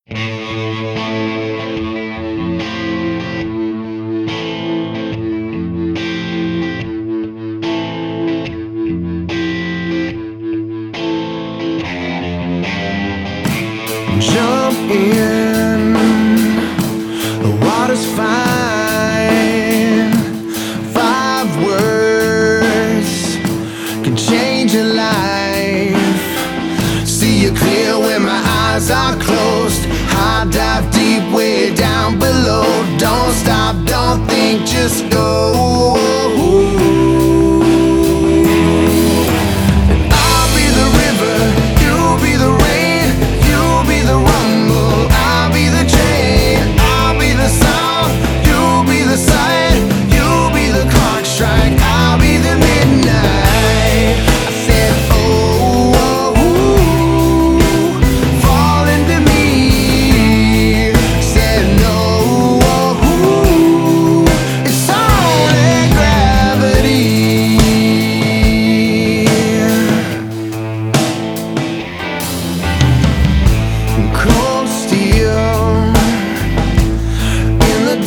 Jump in, the water's fine. 5 words can change your life. See you clear when my eyes are closed. High dive deep way down below. Don't stop, don't think, just go. Cold steel in the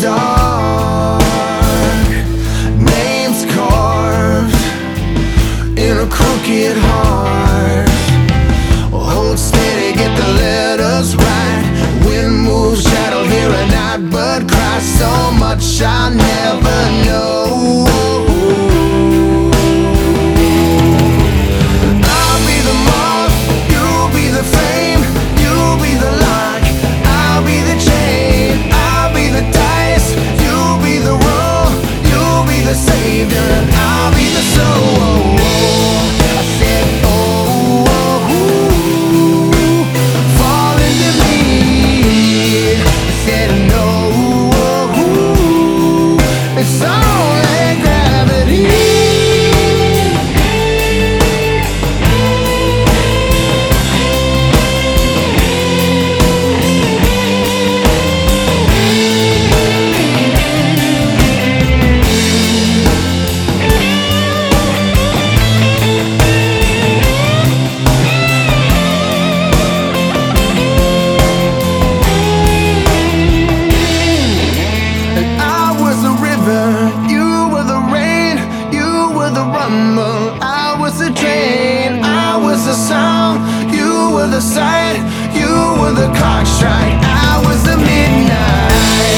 dark, names carved in a crooked heart. Hold steady, get the letters right. Wind moves, shadow here at night, but cry so much I never know. It's only gravity. I was the train, I was the sound, you were the sight, you were the clock strike, I was the midnight.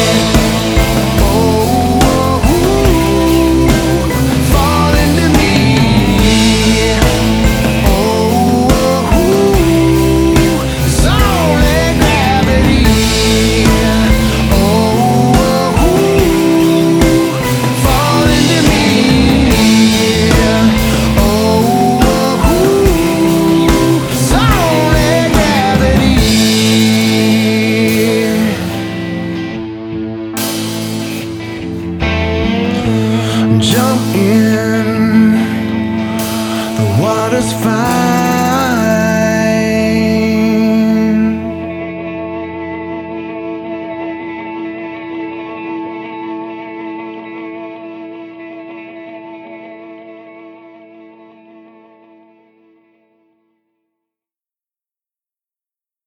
Fall into me. It's only gravity. Fall into me. Jump in, the water's fine.